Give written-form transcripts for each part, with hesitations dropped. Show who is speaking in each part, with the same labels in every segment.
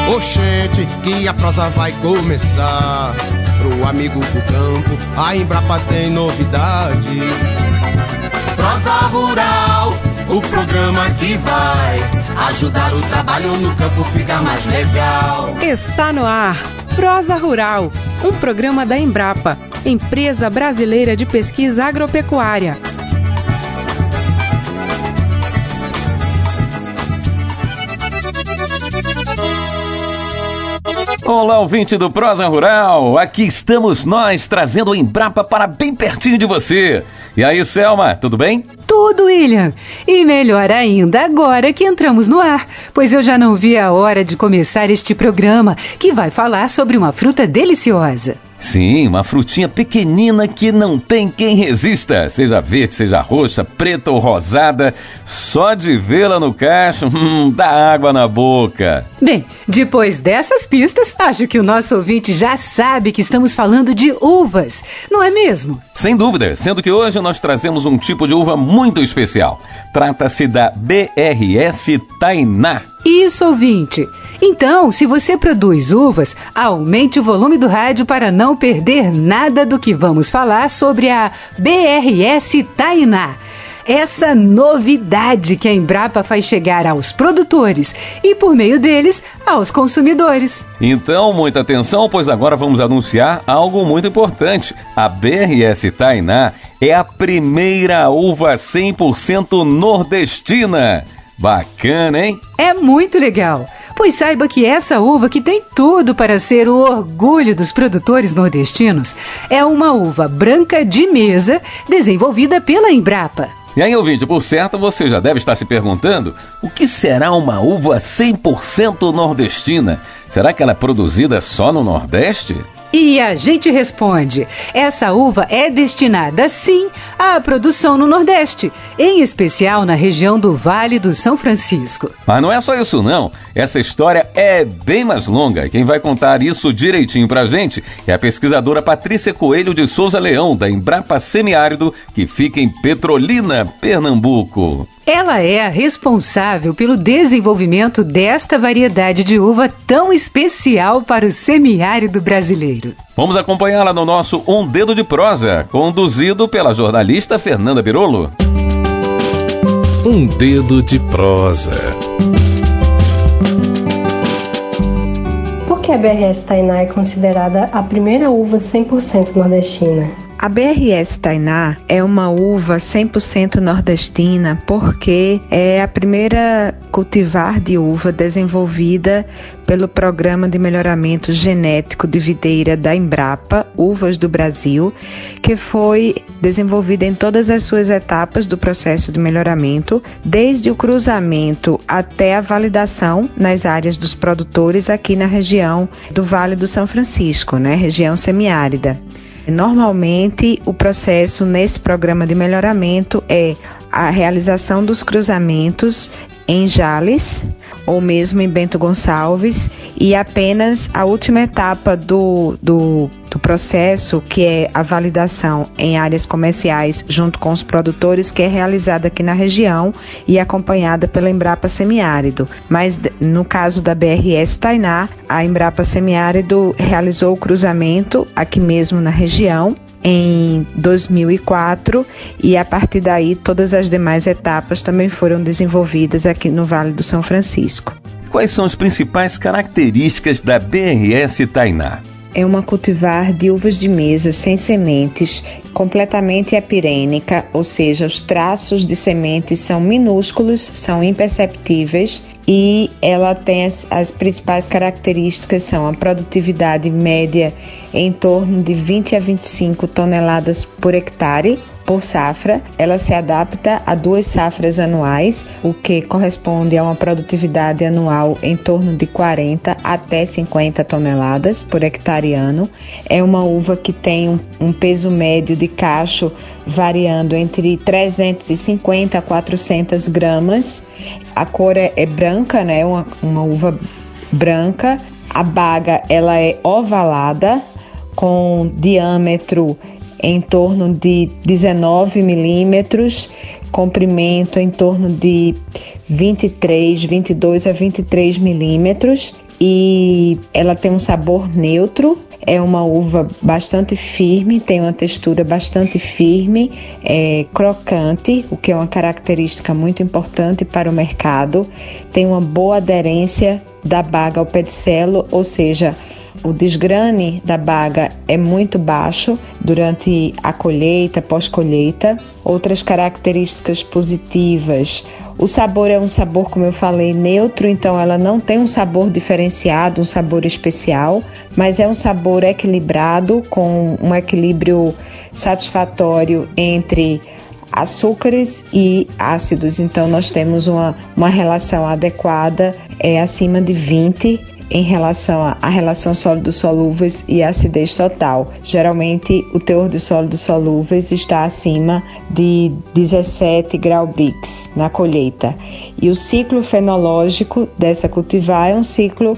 Speaker 1: Oxente, que a prosa vai começar. Pro amigo do campo, a Embrapa tem novidade. Prosa Rural, o programa que vai ajudar o trabalho no campo ficar mais legal.
Speaker 2: Está no ar, Prosa Rural, um programa da Embrapa, Empresa Brasileira de Pesquisa Agropecuária.
Speaker 3: Olá, ouvinte do Prosa Rural, aqui estamos nós trazendo a Embrapa para bem pertinho de você. E aí, Selma, tudo bem?
Speaker 4: Tudo, William. E melhor ainda agora que entramos no ar, pois eu já não vi a hora de começar este programa que vai falar sobre uma fruta deliciosa.
Speaker 3: Sim, uma frutinha pequenina que não tem quem resista. Seja verde, seja roxa, preta ou rosada, só de vê-la no cacho, dá água na boca.
Speaker 4: Bem, depois dessas pistas, acho que o nosso ouvinte já sabe que estamos falando de uvas, não é mesmo?
Speaker 3: Sem dúvida, sendo que hoje nós trazemos um tipo de uva muito especial. Trata-se da BRS Tainá.
Speaker 4: Isso, ouvinte. Então, se você produz uvas, aumente o volume do rádio para não perder nada do que vamos falar sobre a BRS Tainá. Essa novidade que a Embrapa faz chegar aos produtores e, por meio deles, aos consumidores.
Speaker 3: Então, muita atenção, pois agora vamos anunciar algo muito importante. A BRS Tainá é a primeira uva 100% nordestina. Bacana, hein?
Speaker 4: É muito legal, pois saiba que essa uva que tem tudo para ser o orgulho dos produtores nordestinos é uma uva branca de mesa desenvolvida pela Embrapa.
Speaker 3: E aí, ouvinte, por certo, você já deve estar se perguntando o que será uma uva 100% nordestina? Será que ela é produzida só no Nordeste?
Speaker 4: E a gente responde, essa uva é destinada, sim, à produção no Nordeste, em especial na região do Vale do São Francisco.
Speaker 3: Mas não é só isso não, essa história é bem mais longa. Quem vai contar isso direitinho pra gente é a pesquisadora Patrícia Coelho de Souza Leão, da Embrapa Semiárido, que fica em Petrolina, Pernambuco.
Speaker 4: Ela é a responsável pelo desenvolvimento desta variedade de uva tão especial para o semiárido brasileiro.
Speaker 3: Vamos acompanhá-la no nosso Um Dedo de Prosa, conduzido pela jornalista Fernanda Birolo.
Speaker 5: Um Dedo de Prosa.
Speaker 6: Por que a BRS Tainá é considerada a primeira uva 100% nordestina?
Speaker 7: A BRS Tainá é uma uva 100% nordestina porque é a primeira cultivar de uva desenvolvida pelo Programa de Melhoramento Genético de Videira da Embrapa, Uvas do Brasil, que foi desenvolvida em todas as suas etapas do processo de melhoramento, desde o cruzamento até a validação nas áreas dos produtores aqui na região do Vale do São Francisco, região semiárida. Normalmente, o processo nesse programa de melhoramento é a realização dos cruzamentos em Jales ou mesmo em Bento Gonçalves e apenas a última etapa do processo, que é a validação em áreas comerciais junto com os produtores, que é realizada aqui na região e acompanhada pela Embrapa Semiárido. Mas no caso da BRS Tainá, a Embrapa Semiárido realizou o cruzamento aqui mesmo na região em 2004 e a partir daí todas as demais etapas também foram desenvolvidas aqui no Vale do São Francisco.
Speaker 3: Quais são as principais características da BRS Tainá?
Speaker 7: É uma cultivar de uvas de mesa sem sementes, completamente epirênica, ou seja, os traços de sementes são minúsculos, são imperceptíveis e ela tem as principais características são a produtividade média em torno de 20 a 25 toneladas por hectare por safra. Ela se adapta a 2 safras anuais, o que corresponde a uma produtividade anual em torno de 40 até 50 toneladas por hectare ano. É uma uva que tem um peso médio de cacho variando entre 350 a 400 gramas. A cor é branca, uma uva branca. A baga ela é ovalada, com diâmetro em torno de 19 milímetros, comprimento em torno de 22 a 23 milímetros e ela tem um sabor neutro. É uma uva bastante firme, tem uma textura bastante firme, crocante, o que é uma característica muito importante para o mercado. Tem uma boa aderência da baga ao pedicelo, ou seja, o desgrane da baga é muito baixo durante a colheita, pós-colheita. Outras características positivas: o sabor é um sabor, como eu falei, neutro, então ela não tem um sabor diferenciado, um sabor especial, mas é um sabor equilibrado, com um equilíbrio satisfatório entre açúcares e ácidos. Então nós temos uma relação adequada, acima de 20, em relação à relação sólidos solúveis e acidez total. Geralmente o teor de sólidos solúveis está acima de 17 grau Brix na colheita. E o ciclo fenológico dessa cultivar é um ciclo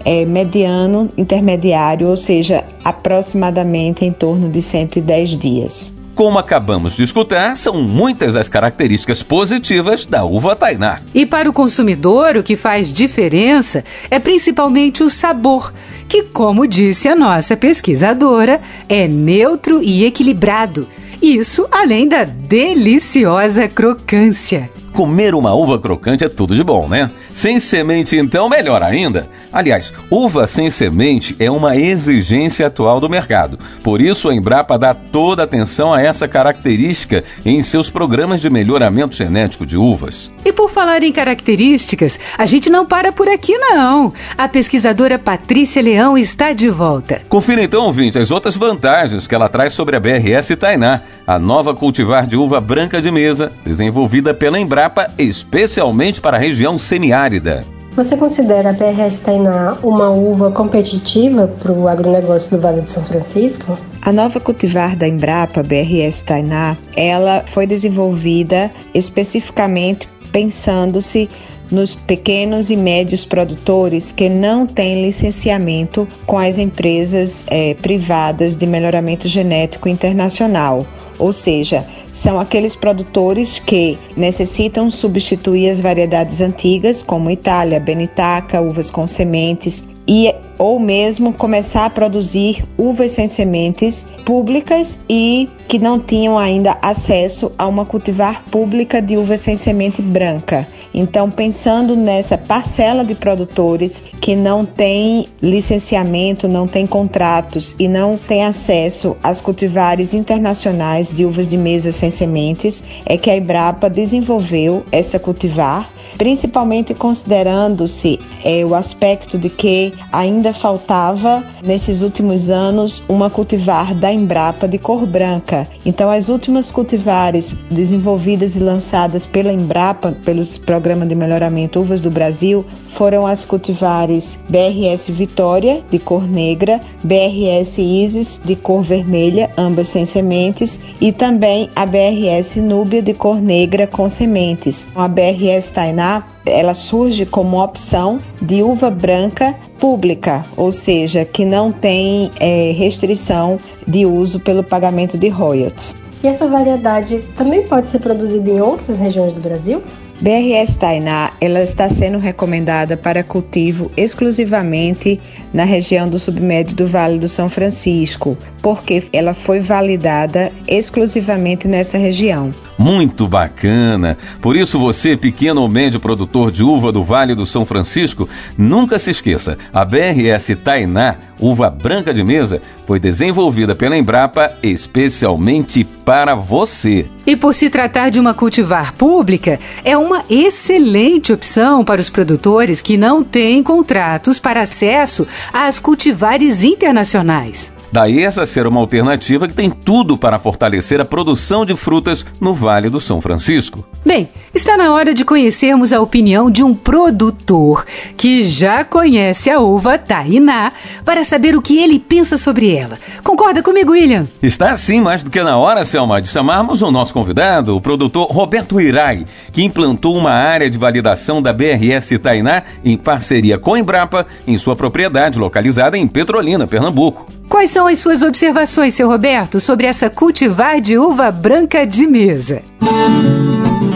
Speaker 7: mediano, intermediário, ou seja, aproximadamente em torno de 110 dias.
Speaker 3: Como acabamos de escutar, são muitas as características positivas da uva Tainá.
Speaker 4: E para o consumidor, o que faz diferença é principalmente o sabor, que, como disse a nossa pesquisadora, é neutro e equilibrado. Isso além da deliciosa crocância.
Speaker 3: Comer uma uva crocante é tudo de bom, né? Sem semente, então, melhor ainda. Aliás, uva sem semente é uma exigência atual do mercado. Por isso, a Embrapa dá toda atenção a essa característica em seus programas de melhoramento genético de uvas.
Speaker 4: E por falar em características, a gente não para por aqui, não. A pesquisadora Patrícia Leão está de volta.
Speaker 3: Confira então, ouvinte, as outras vantagens que ela traz sobre a BRS Tainá, a nova cultivar de uva branca de mesa, desenvolvida pela Embrapa especialmente para a região semiárida.
Speaker 6: Você considera a BRS Tainá uma uva competitiva para o agronegócio do Vale do São Francisco?
Speaker 7: A nova cultivar da Embrapa, BRS Tainá, ela foi desenvolvida especificamente pensando-se nos pequenos e médios produtores que não têm licenciamento com as empresas privadas de melhoramento genético internacional, ou seja, são aqueles produtores que necessitam substituir as variedades antigas, como Itália, Benitaca, uvas com sementes, ou mesmo começar a produzir uvas sem sementes públicas e que não tinham ainda acesso a uma cultivar pública de uva sem semente branca. Então, pensando nessa parcela de produtores que não tem licenciamento, não tem contratos e não tem acesso às cultivares internacionais de uvas de mesa sem sementes, é que a Embrapa desenvolveu essa cultivar, principalmente considerando-se o aspecto de que ainda faltava, nesses últimos anos, uma cultivar da Embrapa de cor branca. Então, as últimas cultivares desenvolvidas e lançadas pela Embrapa, pelos programas de melhoramento Uvas do Brasil, foram as cultivares BRS Vitória, de cor negra, BRS Isis, de cor vermelha, ambas sem sementes, e também a BRS Núbia, de cor negra, com sementes. A BRS Tainá, ela surge como opção de uva branca pública, ou seja, que não tem restrição de uso pelo pagamento de royalties.
Speaker 6: E essa variedade também pode ser produzida em outras regiões do Brasil?
Speaker 7: BRS Tainá, ela está sendo recomendada para cultivo exclusivamente na região do submédio do Vale do São Francisco, porque ela foi validada exclusivamente nessa região.
Speaker 3: Muito bacana! Por isso você, pequeno ou médio produtor de uva do Vale do São Francisco, nunca se esqueça, a BRS Tainá, uva branca de mesa, foi desenvolvida pela Embrapa especialmente para você.
Speaker 4: E por se tratar de uma cultivar pública, é uma excelente opção para os produtores que não têm contratos para acesso às cultivares internacionais.
Speaker 3: Daí essa ser uma alternativa que tem tudo para fortalecer a produção de frutas no Vale do São Francisco.
Speaker 4: Bem, está na hora de conhecermos a opinião de um produtor que já conhece a uva Tainá para saber o que ele pensa sobre ela. Concorda comigo, William?
Speaker 3: Está sim, mais do que na hora, Selma, de chamarmos o nosso convidado, o produtor Roberto Irai, que implantou uma área de validação da BRS Tainá em parceria com a Embrapa em sua propriedade localizada em Petrolina, Pernambuco.
Speaker 4: Quais são as suas observações, seu Roberto, sobre essa cultivar de uva branca de mesa?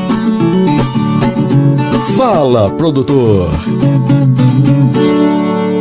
Speaker 5: Fala, produtor!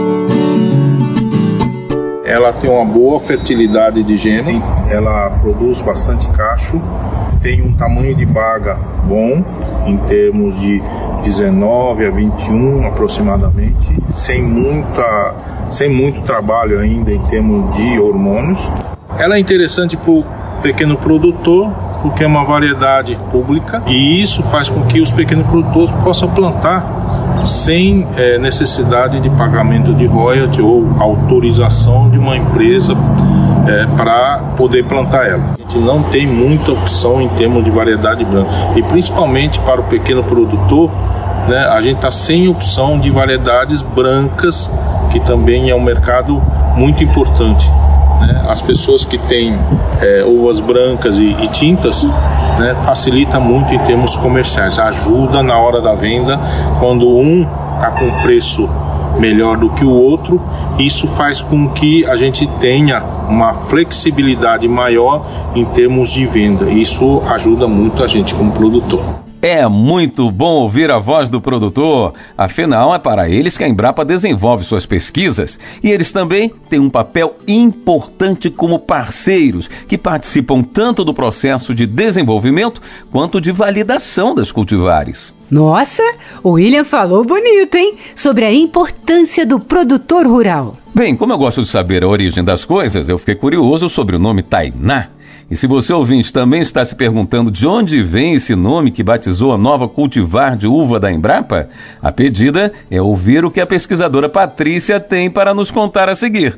Speaker 8: ela tem uma boa fertilidade de gênero, ela produz bastante cacho, tem um tamanho de baga bom, em termos de 19 a 21 aproximadamente, sem muito trabalho ainda em termos de hormônios. Ela é interessante para o pequeno produtor, porque é uma variedade pública, e isso faz com que os pequenos produtores possam plantar sem necessidade de pagamento de royalty ou autorização de uma empresa para poder plantar ela. A gente não tem muita opção em termos de variedade branca, e principalmente para o pequeno produtor, né, a gente está sem opção de variedades brancas, que também é um mercado muito importante. As pessoas que têm uvas brancas e tintas, né, facilita muito em termos comerciais, ajuda na hora da venda. Quando um está com preço melhor do que o outro, isso faz com que a gente tenha uma flexibilidade maior em termos de venda. Isso ajuda muito a gente como produtor.
Speaker 3: É muito bom ouvir a voz do produtor, afinal é para eles que a Embrapa desenvolve suas pesquisas, e eles também têm um papel importante como parceiros, que participam tanto do processo de desenvolvimento quanto de validação das cultivares.
Speaker 4: Nossa, o William falou bonito, hein? Sobre a importância do produtor rural.
Speaker 3: Bem, como eu gosto de saber a origem das coisas, eu fiquei curioso sobre o nome Tainá. E se você, ouvinte, também está se perguntando de onde vem esse nome que batizou a nova cultivar de uva da Embrapa, a pedida é ouvir o que a pesquisadora Patrícia tem para nos contar a seguir.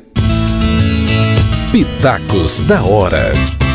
Speaker 5: Pitacos da Hora.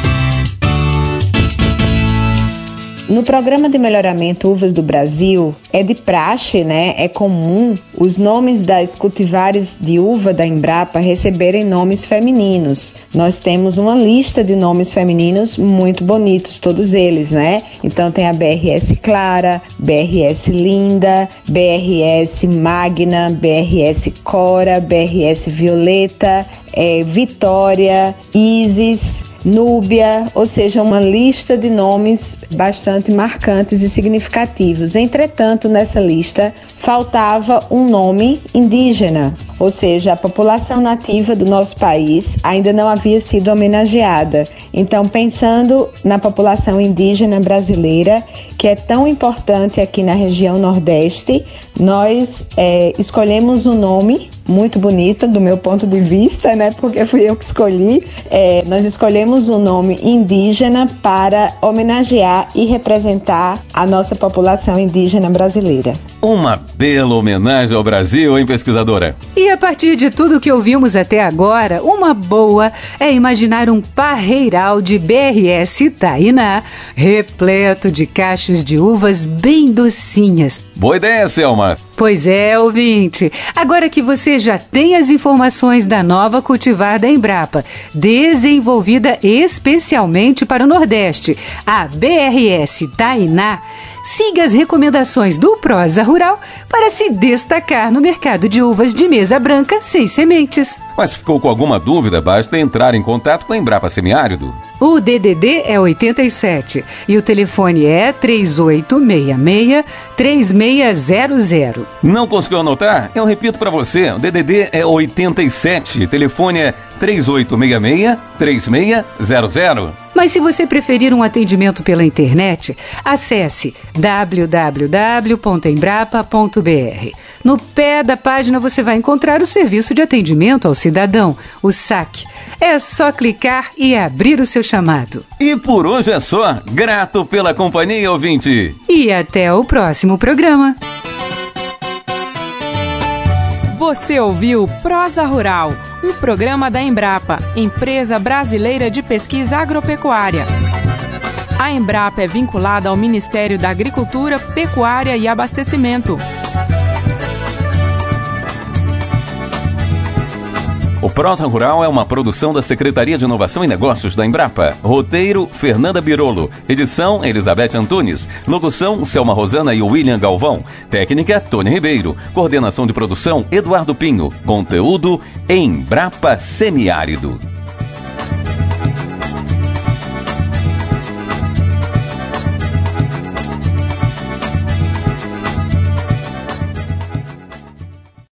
Speaker 7: No Programa de Melhoramento Uvas do Brasil, é de praxe, né? É comum os nomes das cultivares de uva da Embrapa receberem nomes femininos. Nós temos uma lista de nomes femininos muito bonitos, todos eles, né? Então tem a BRS Clara, BRS Linda, BRS Magna, BRS Cora, BRS Violeta, Vitória, Isis, Núbia, ou seja, uma lista de nomes bastante marcantes e significativos. Entretanto, nessa lista faltava um nome indígena, ou seja, a população nativa do nosso país ainda não havia sido homenageada. Então, pensando na população indígena brasileira, que é tão importante aqui na região Nordeste, nós escolhemos um nome muito bonito do meu ponto de vista, né? Porque fui eu que escolhi. Nós escolhemos um nome indígena para homenagear e representar a nossa população indígena brasileira.
Speaker 3: Uma bela homenagem ao Brasil, hein, pesquisadora?
Speaker 4: E a partir de tudo que ouvimos até agora, uma boa é imaginar um parreiral de BRS Tainá, repleto de cachos de uvas bem docinhas.
Speaker 3: Boa ideia, Selma!
Speaker 4: Pois é, ouvinte. Agora que você já tem as informações da nova cultivar da Embrapa, desenvolvida especialmente para o Nordeste, a BRS Tainá, siga as recomendações do Prosa Rural para se destacar no mercado de uvas de mesa branca sem sementes.
Speaker 3: Mas ficou com alguma dúvida? Basta entrar em contato com a Embrapa Semiárido.
Speaker 4: O DDD é 87 e o telefone é 3866-3600.
Speaker 3: Não conseguiu anotar? Eu repito para você, o DDD é 87, telefone é 3866-3600.
Speaker 4: Mas se você preferir um atendimento pela internet, acesse www.embrapa.br. No pé da página você vai encontrar o serviço de atendimento ao cidadão, o SAC. É só clicar e abrir o seu chamado.
Speaker 3: E por hoje é só. Grato pela companhia, ouvinte.
Speaker 4: E até o próximo programa.
Speaker 2: Você ouviu Prosa Rural, um programa da Embrapa, Empresa Brasileira de Pesquisa Agropecuária. A Embrapa é vinculada ao Ministério da Agricultura, Pecuária e Abastecimento.
Speaker 3: O Prosa Rural é uma produção da Secretaria de Inovação e Negócios da Embrapa. Roteiro, Fernanda Birolo. Edição, Elizabeth Antunes. Locução, Selma Rosana e William Galvão. Técnica, Tony Ribeiro. Coordenação de produção, Eduardo Pinho. Conteúdo, Embrapa Semiárido.